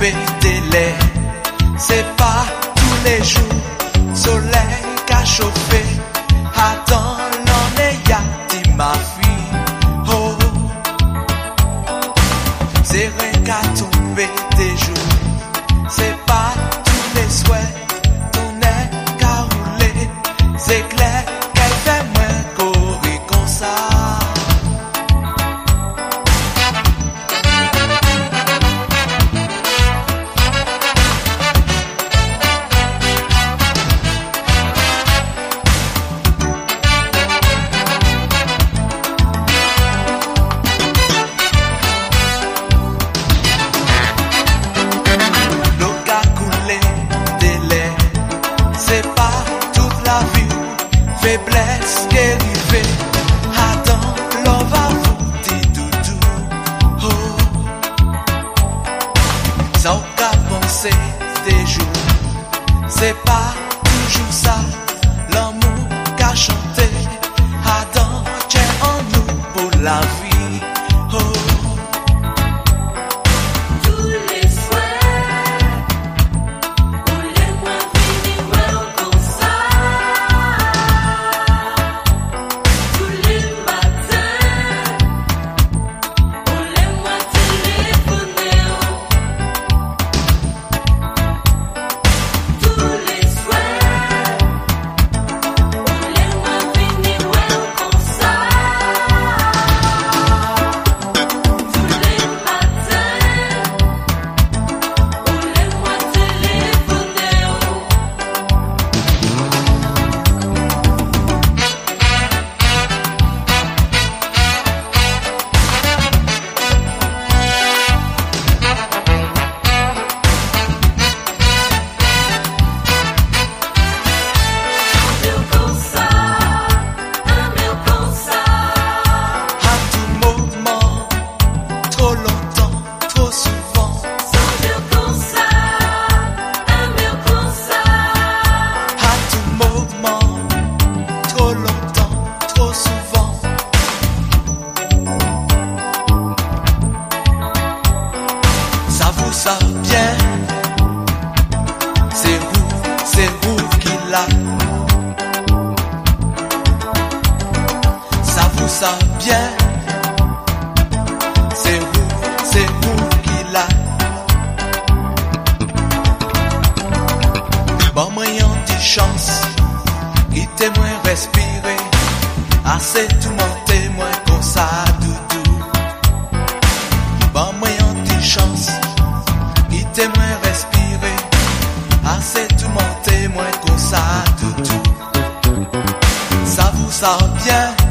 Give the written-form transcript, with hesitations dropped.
délai. C'est pas tous les jours, soleil qu'a chauffé. Attends, l'on est y'a dit ma fille. Oh, c'est rien qu'à tomber des jours. C'est pas tous les souhaits, ton est qu'à rouler. C'est clair qu'elle fait moins courir comme ça. Faiblesse qu'elle fait, attends, l'on va vous dire doudou. Oh, ça on qu'a pensé des jours, c'est pas toujours ça, l'amour qu'a chanté, attends, tiens en nous pour la vie. Oh. Ça bien, c'est vous qui l'a. Ça vous ça bien, c'est vous qui l'a. Bon moyen de chance, qui témoin respirer, assez tout mon témoin comme ça doudou. Bon moyen de chance. Témoin respirer, assez tout mon témoin comme ça doudou. Ça vous sent bien.